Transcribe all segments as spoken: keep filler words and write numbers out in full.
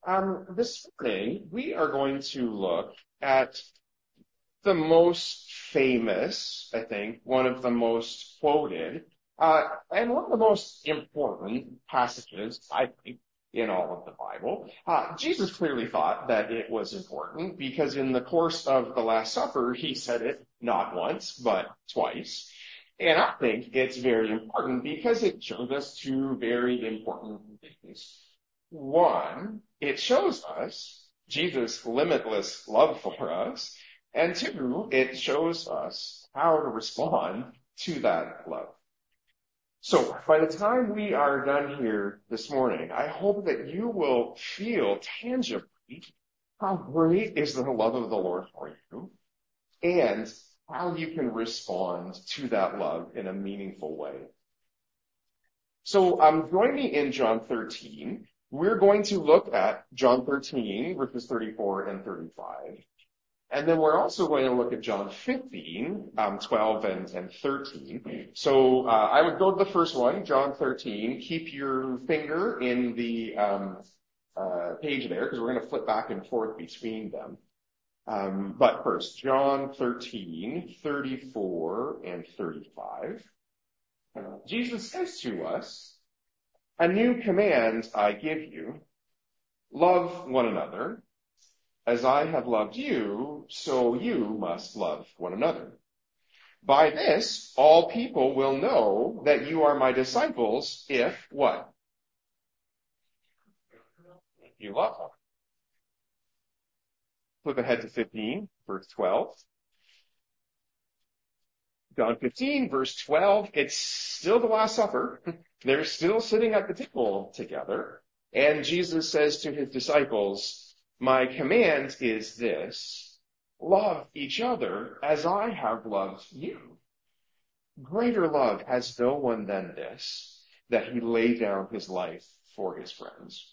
Um, this morning, we are going to look at the most famous, I think, one of the most quoted, uh, and one of the most important passages, I think, in all of the Bible. Uh, Jesus clearly thought that it was important because in the course of the Last Supper, he said it not once, but twice. And I think it's very important because it shows us two very important things. One, it shows us Jesus' limitless love for us. And two, it shows us how to respond to that love. So by the time we are done here this morning, I hope that you will feel tangibly how great is the love of the Lord for you and how you can respond to that love in a meaningful way. So um, join me in John thirteen. We're going to look at John thirteen, verses thirty-four and thirty-five. And then we're also going to look at John fifteen, um, twelve and, and thirteen. So uh, I would go to the first one, John thirteen. Keep your finger in the um, uh, page there because we're going to flip back and forth between them. Um, but first, John thirteen, thirty-four and thirty-five. Uh, Jesus says to us, "A new command I give you, love one another. As I have loved you, so you must love one another. By this, all people will know that you are my disciples if what? You love them." Flip ahead to fifteen, verse twelve. John fifteen, verse twelve, it's still the Last Supper. They're still sitting at the table together. And Jesus says to his disciples, "My command is this, love each other as I have loved you. Greater love has no one than this, that he lay down his life for his friends."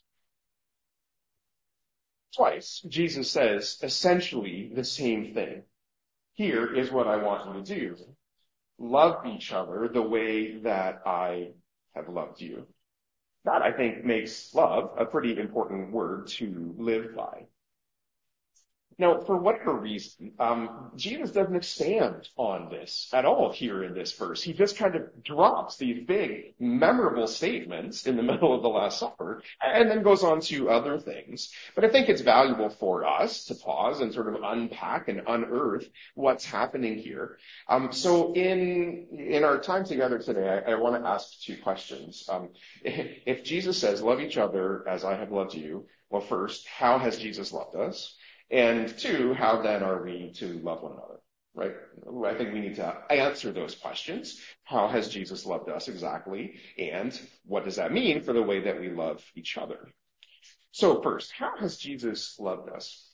Twice, Jesus says essentially the same thing. Here is what I want you to do. Love each other the way that I have loved you. That, I think, makes love a pretty important word to live by. Now, for whatever reason, um, Jesus doesn't expand on this at all here in this verse. He just kind of drops these big, memorable statements in the middle of the Last Supper and then goes on to other things. But I think it's valuable for us to pause and sort of unpack and unearth what's happening here. Um, so in in our time together today, I, I want to ask two questions. Um, if, if Jesus says, "Love each other as I have loved you," well, first, how has Jesus loved us? And two, how then are we to love one another, right? I think we need to answer those questions. How has Jesus loved us exactly? And what does that mean for the way that we love each other? So first, how has Jesus loved us?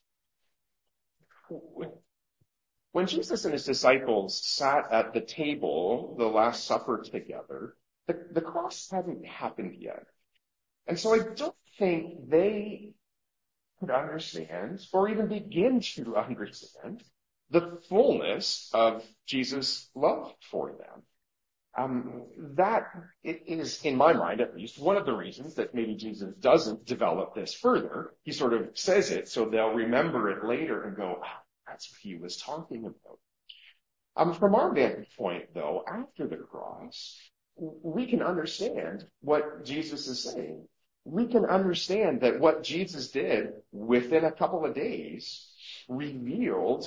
When Jesus and his disciples sat at the table, the Last Supper together, the, the cross hadn't happened yet. And so I don't think they could understand or even begin to understand the fullness of Jesus' love for them. Um, that is, in my mind at least, one of the reasons that maybe Jesus doesn't develop this further. He sort of says it so they'll remember it later and go, "Ah, that's what he was talking about." Um, from our vantage point, though, after the cross, we can understand what Jesus is saying. We can understand that what Jesus did within a couple of days revealed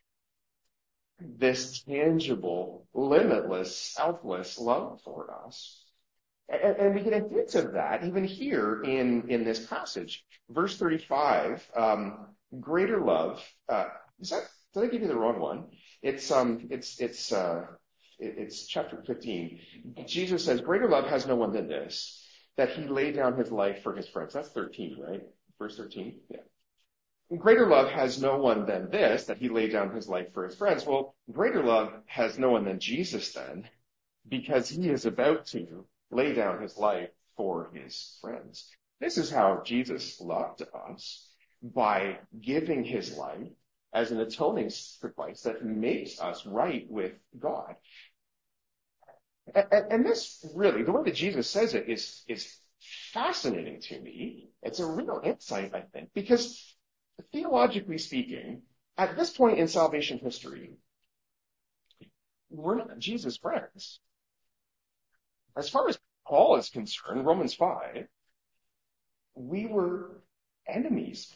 this tangible, limitless, selfless love for us. And, and we get a hint of that even here in, in this passage. Verse thirty-five, um, greater love, uh, is that, did I give you the wrong one? It's, um, it's, it's, uh, it, it's chapter fifteen. Jesus says, greater love has no one than this, that he laid down his life for his friends. That's thirteen, right? Verse thirteen? Yeah. Greater love has no one than this, that he laid down his life for his friends. Well, greater love has no one than Jesus then, because he is about to lay down his life for his friends. This is how Jesus loved us, by giving his life as an atoning sacrifice that makes us right with God. And, and this really, the way that Jesus says it is, is fascinating to me. It's a real insight, I think, because theologically speaking, at this point in salvation history, we're not Jesus' friends. As far as Paul is concerned, Romans five, we were enemies.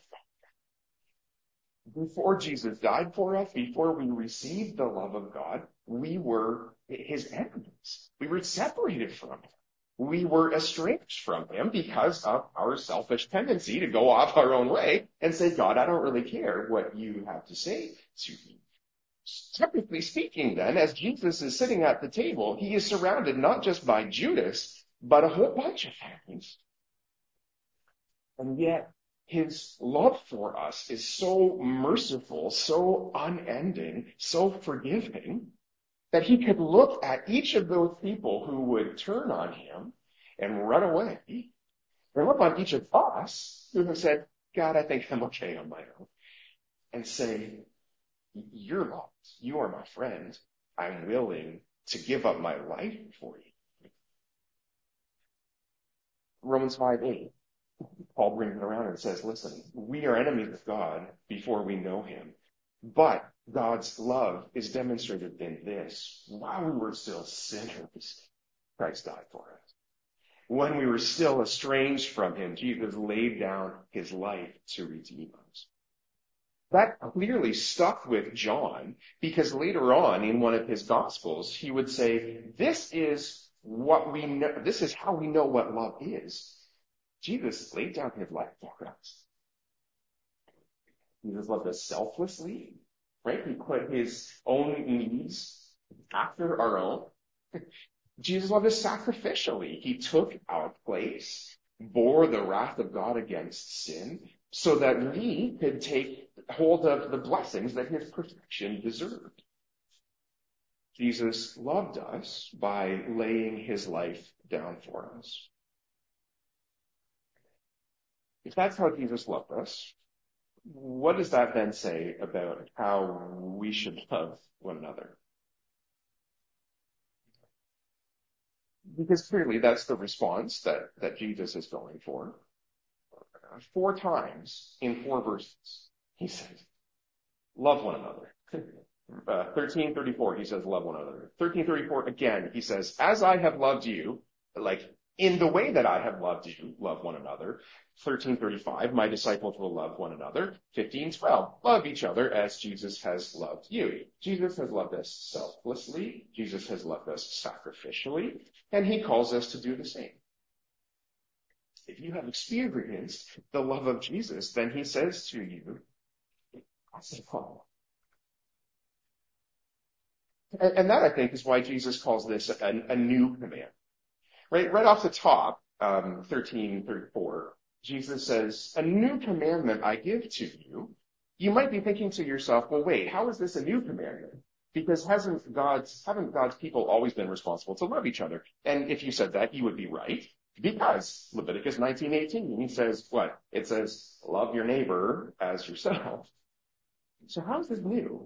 Before Jesus died for us, before we received the love of God, we were his enemies. We were separated from him. We were estranged from him because of our selfish tendency to go off our own way and say, God, I don't really care what you have to say to me. Typically speaking, then, as Jesus is sitting at the table, he is surrounded not just by Judas, but a whole bunch of enemies. And yet, his love for us is so merciful, so unending, so forgiving, that he could look at each of those people who would turn on him and run away, and look on each of us who have said, God, I think I'm okay on my own, and say, you're lost. You are my friend. I'm willing to give up my life for you. Romans five eight. Paul brings it around and says, listen, we are enemies of God before we know him. But God's love is demonstrated in this. While we were still sinners, Christ died for us. When we were still estranged from him, Jesus laid down his life to redeem us. That clearly stuck with John, because later on in one of his gospels, he would say, this is what we know, this is how we know what love is. Jesus laid down his life for us. Jesus loved us selflessly, right? He put his own needs after our own. Jesus loved us sacrificially. He took our place, bore the wrath of God against sin, so that we could take hold of the blessings that his perfection deserved. Jesus loved us by laying his life down for us. If that's how Jesus loved us, what does that then say about how we should love one another? Because clearly that's the response that, that Jesus is going for. Four times in four verses, he says, love one another. Uh, thirteen thirty-four, he says, love one another. thirteen thirty-four, again, he says, as I have loved you, like in the way that I have loved you, love one another. thirteen thirty-five, my disciples will love one another. fifteen twelve, love each other as Jesus has loved you. Jesus has loved us selflessly. Jesus has loved us sacrificially. And he calls us to do the same. If you have experienced the love of Jesus, then he says to you, that's the call. And, and that, I think, is why Jesus calls this a, a new command. Right, right off the top, um, thirteen thirty-four, Jesus says, a new commandment I give to you. You might be thinking to yourself, well, wait, how is this a new commandment? Because hasn't God's, haven't God's people always been responsible to love each other? And if you said that, you would be right. Because Leviticus nineteen eighteen, he says what? It says, love your neighbor as yourself. So how is this new?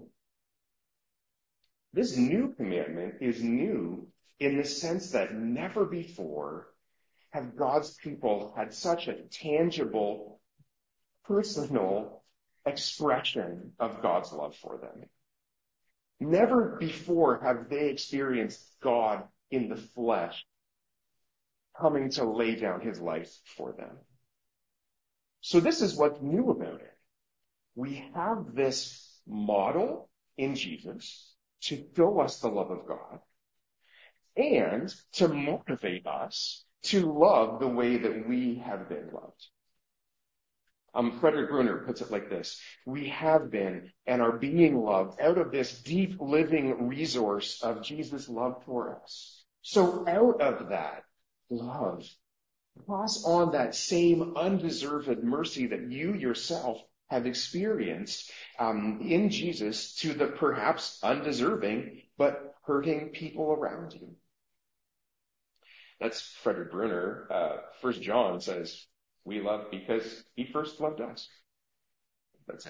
This new commandment is new in the sense that never before have God's people had such a tangible, personal expression of God's love for them. Never before have they experienced God in the flesh coming to lay down his life for them. So this is what's new about it. We have this model in Jesus to show us the love of God and to motivate us to love the way that we have been loved. Um, Frederick Bruner puts it like this. We have been and are being loved out of this deep living resource of Jesus' love for us. So out of that love, pass on that same undeserved mercy that you yourself have experienced um, in Jesus to the perhaps undeserving but hurting people around you. That's Frederick Bruner. Uh, First John says, we love because he first loved us. That's it.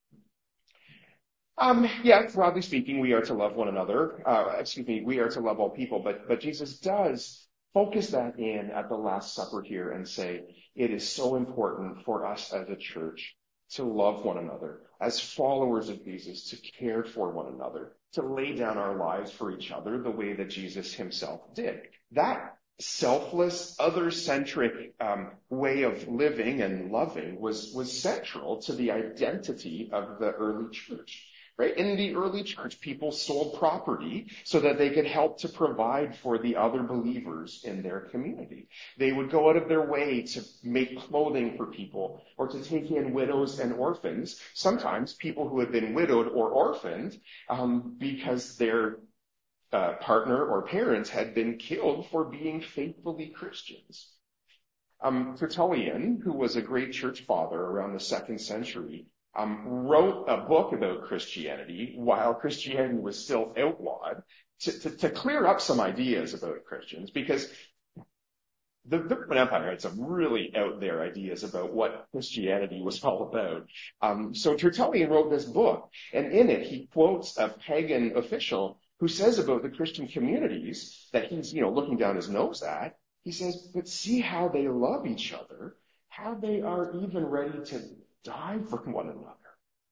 Um, yeah, broadly speaking, we are to love one another. Uh, excuse me, we are to love all people, but, but Jesus does focus that in at the Last Supper here and say, it is so important for us as a church to love one another, as followers of Jesus, to care for one another, to lay down our lives for each other the way that Jesus himself did. That selfless, other-centric um, way of living and loving was, was central to the identity of the early church. Right? In the early church, people sold property so that they could help to provide for the other believers in their community. They would go out of their way to make clothing for people or to take in widows and orphans, sometimes people who had been widowed or orphaned um, because their uh, partner or parents had been killed for being faithfully Christians. Um, Tertullian, who was a great church father around the second century, Um, wrote a book about Christianity while Christianity was still outlawed to, to, to clear up some ideas about Christians, because the, the Roman Empire had some really out there ideas about what Christianity was all about. Um, so Tertullian wrote this book, and in it he quotes a pagan official who says about the Christian communities that he's, you know, looking down his nose at. He says, but see how they love each other, how they are even ready to die for one another.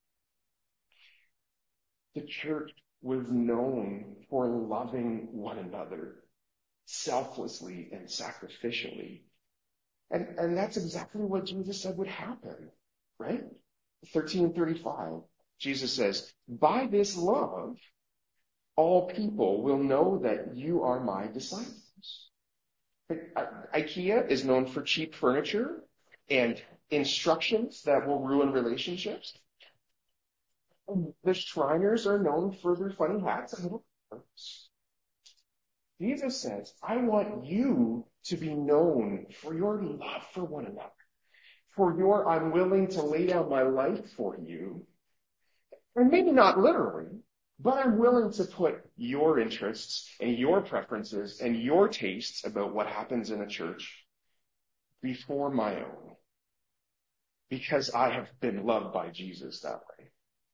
The church was known for loving one another selflessly and sacrificially. And, and that's exactly what Jesus said would happen, right? thirteen thirty-five, Jesus says, by this love, all people will know that you are my disciples. IKEA is known for cheap furniture and instructions that will ruin relationships. The Shriners are known for their funny hats and little clothes. Jesus says, I want you to be known for your love for one another, for your I'm willing to lay down my life for you. And maybe not literally, but I'm willing to put your interests and your preferences and your tastes about what happens in a church before my own, because I have been loved by Jesus that way.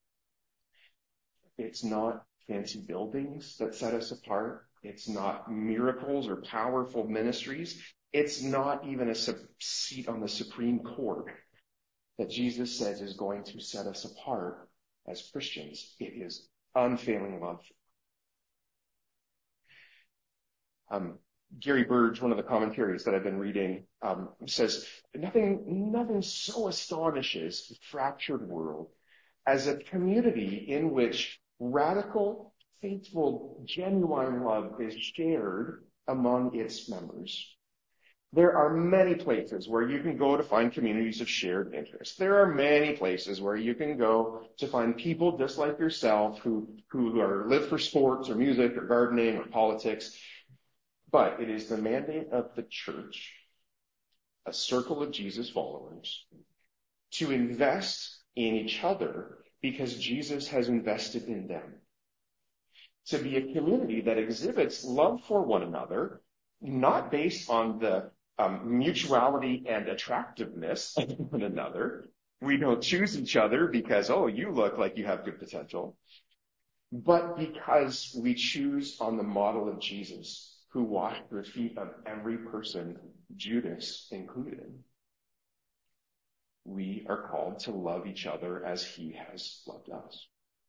It's not fancy buildings that set us apart. It's not miracles or powerful ministries. It's not even a seat on the Supreme Court that Jesus says is going to set us apart as Christians. It is unfailing love. Um, Gary Burge, one of the commentaries that I've been reading, um, says, nothing, nothing so astonishes the fractured world as a community in which radical, faithful, genuine love is shared among its members. There are many places where you can go to find communities of shared interest. There are many places where you can go to find people just like yourself who, who are live for sports or music or gardening or politics. But it is the mandate of the church, a circle of Jesus followers, to invest in each other because Jesus has invested in them. To be a community that exhibits love for one another, not based on the um, mutuality and attractiveness of one another. We don't choose each other because, oh, you look like you have good potential, but because we choose on the model of Jesus, who washed the feet of every person, Judas included. We are called to love each other as he has loved us.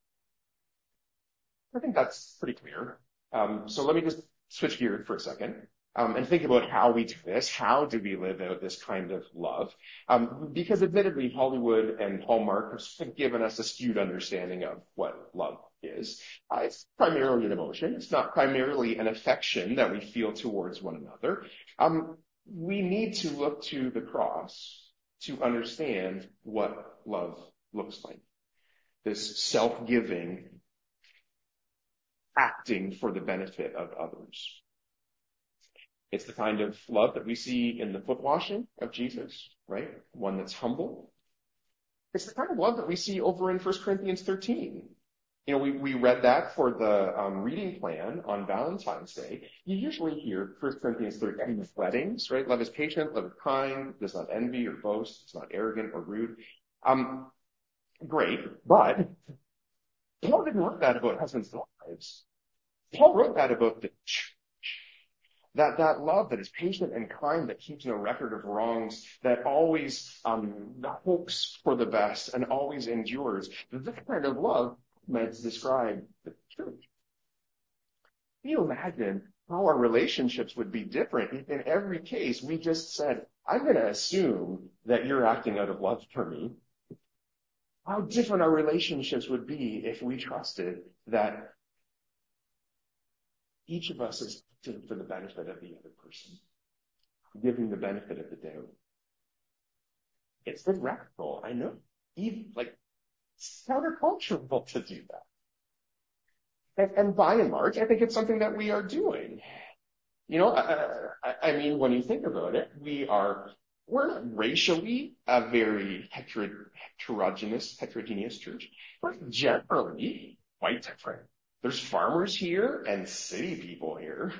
I think that's pretty clear. Um, so let me just switch gears for a second um, and think about how we do this. How do we live out this kind of love? Um, because admittedly, Hollywood and Hallmark have given us a skewed understanding of what love is. Uh, it's primarily an emotion. It's not primarily an affection that we feel towards one another. Um, we need to look to the cross to understand what love looks like. This self-giving, acting for the benefit of others. It's the kind of love that we see in the foot washing of Jesus, right? One that's humble. It's the kind of love that we see over in First Corinthians thirteen. You know, we, we read that for the um, reading plan on Valentine's Day. You usually hear First Corinthians thirteen weddings, right? Love is patient, love is kind, does not envy or boast, it's not arrogant or rude. Um, great, but Paul didn't write that about husbands and wives. Paul wrote that about the church. That, that love that is patient and kind, that keeps no record of wrongs, that always um, hopes for the best and always endures. This kind of love meant to describe the church. Can you imagine how our relationships would be different if in every case we just said, I'm going to assume that you're acting out of love for me? How different our relationships would be if we trusted that each of us is acting for the benefit of the other person, giving the benefit of the doubt. It's radical, I know. Even, like, it's countercultural to do that. And, and by and large, I think it's something that we are doing. You know, I, I mean, when you think about it, we are, we're not racially a very heterogeneous, heterogeneous church. We're generally quite different. There's farmers here and city people here.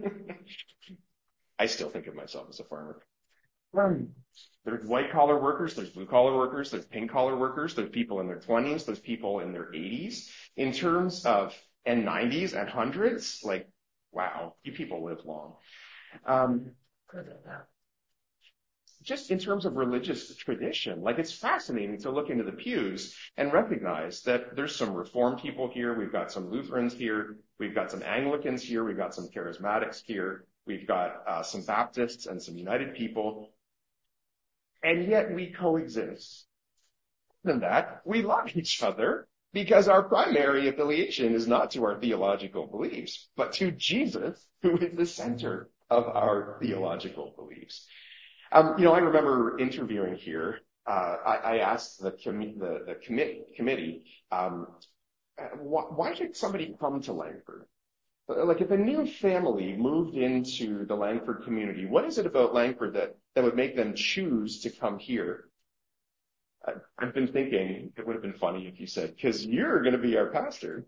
I still think of myself as a farmer. Um, there's white collar workers, there's blue collar workers, there's pink collar workers, there's people in their twenties, there's people in their eighties. In terms of, and nineties and hundreds, like, wow, you people live long. Um, just in terms of religious tradition, like it's fascinating to look into the pews and recognize that there's some Reformed people here, we've got some Lutherans here, we've got some Anglicans here, we've got some Charismatics here, we've got uh, some Baptists and some United people, and yet we coexist. Than that, we love each other because our primary affiliation is not to our theological beliefs, but to Jesus, who is the center of our theological beliefs. Um, you know, I remember interviewing here. Uh, I, I asked the, com- the, the commit- committee, um, why, why should somebody come to Langford? Like, if a new family moved into the Langford community, what is it about Langford that, that would make them choose to come here? I, I've been thinking it would have been funny if you said, because you're going to be our pastor.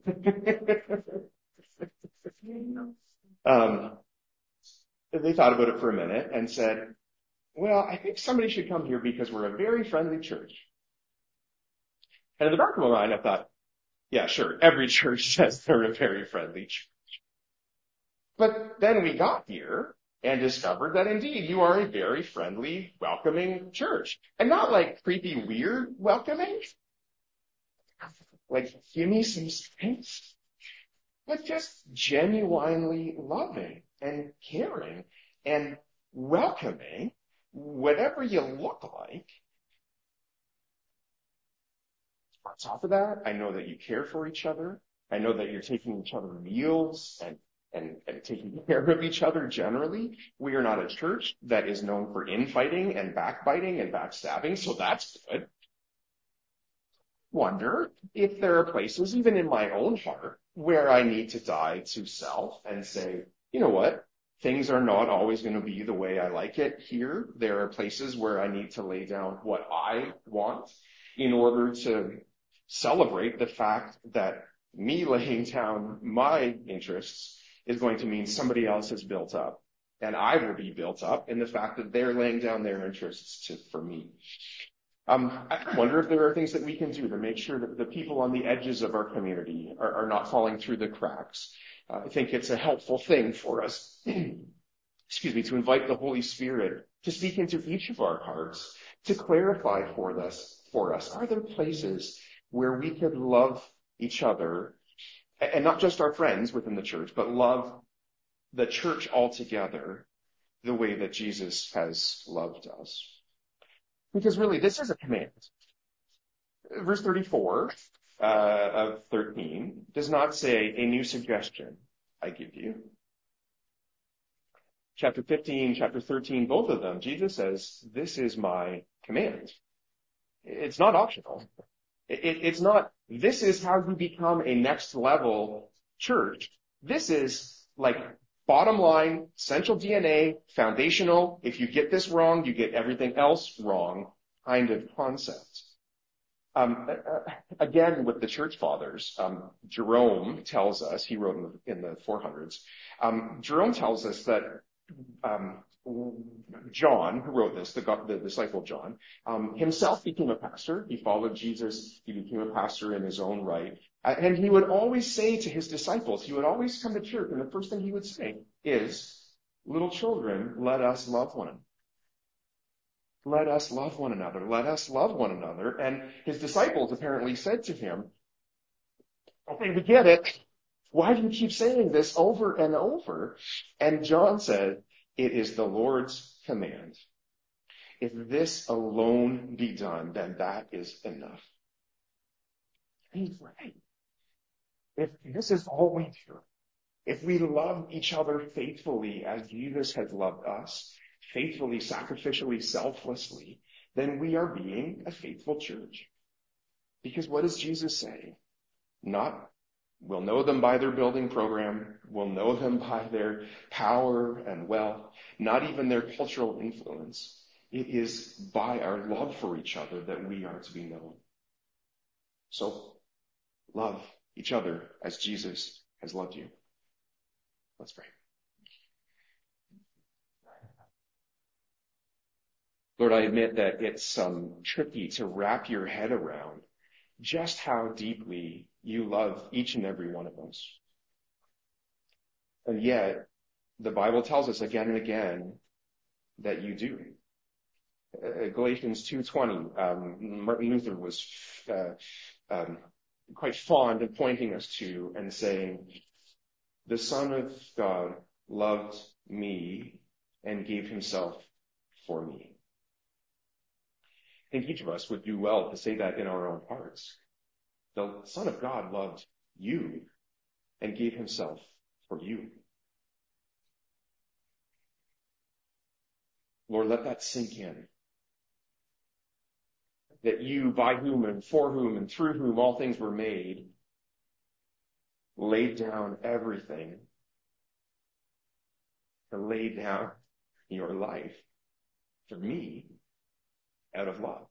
um, they thought about it for a minute and said, well, I think somebody should come here because we're a very friendly church. And in the back of my mind, I thought, yeah, sure, every church says they're a very friendly church. But then we got here and discovered that indeed you are a very friendly, welcoming church. And not like creepy, weird welcoming. Like, give me some space. But just genuinely loving and caring and welcoming whatever you look like. On top of that, I know that you care for each other. I know that you're taking each other meals and, and, and taking care of each other generally. We are not a church that is known for infighting and backbiting and backstabbing, so that's good. Wonder if there are places, even in my own heart, where I need to die to self and say, you know what? Things are not always going to be the way I like it here. There are places where I need to lay down what I want in order to celebrate the fact that me laying down my interests is going to mean somebody else is built up. And I will be built up in the fact that they're laying down their interests to, for me. Um, I wonder if there are things that we can do to make sure that the people on the edges of our community are, are not falling through the cracks. Uh, I think it's a helpful thing for us, excuse me, to invite the Holy Spirit to speak into each of our hearts, to clarify for us, for us, are there places where we could love each other, and not just our friends within the church, but love the church altogether the way that Jesus has loved us? Because really, this is a command. Verse thirty-four uh, of thirteen does not say a new suggestion I give you. Chapter fifteen, chapter thirteen, both of them, Jesus says, this is my command. It's not optional. It, it's not, this is how you become a next level church. This is like bottom line, central D N A, foundational. If you get this wrong, you get everything else wrong kind of concept. Um, again, with the church fathers, um, Jerome tells us, he wrote in the, in the four hundreds, um, Jerome tells us that um, John, who wrote this, the, the disciple John, um, himself became a pastor. He followed Jesus. He became a pastor in his own right. And he would always say to his disciples, he would always come to church, and the first thing he would say is, Little children, let us love one another. Let us love one another. Let us love one another. And his disciples apparently said to him, okay, we get it. Why do you keep saying this over and over? And John said, it is the Lord's command. If this alone be done, then that is enough. He's right. If this is all we do, if we love each other faithfully as Jesus has loved us, faithfully, sacrificially, selflessly, then we are being a faithful church. Because what does Jesus say? Not, we'll know them by their building program, we'll know them by their power and wealth, not even their cultural influence. It is by our love for each other that we are to be known. So, love each other as Jesus has loved you. Let's pray. Lord, I admit that it's um, tricky to wrap your head around just how deeply you love each and every one of us. And yet, the Bible tells us again and again that you do. Uh, Galatians two twenty, um, Martin Luther was uh, um, quite fond of pointing us to and saying, the Son of God loved me and gave himself for me. I think each of us would do well to say that in our own hearts. The Son of God loved you and gave himself for you. Lord, let that sink in. That you, by whom and for whom and through whom all things were made, laid down everything to lay down your life for me out of love.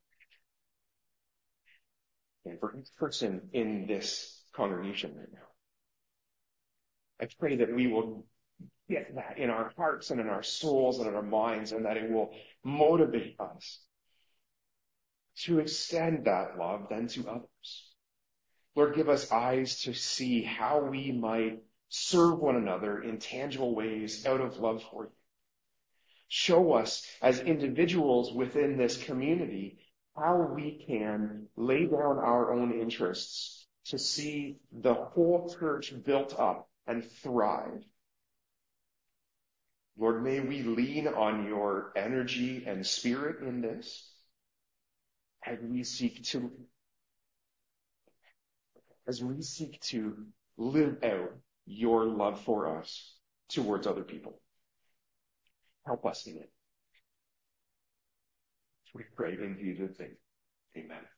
And for each person in this congregation right now, I pray that we will get that in our hearts and in our souls and in our minds, and that it will motivate us to extend that love then to others. Lord, give us eyes to see how we might serve one another in tangible ways out of love for you. Show us as individuals within this community how we can lay down our own interests to see the whole church built up and thrive. Lord, may we lean on your energy and spirit in this as we seek to, as we seek to live out your love for us towards other people. Help us in it. We pray in Jesus' name. Amen.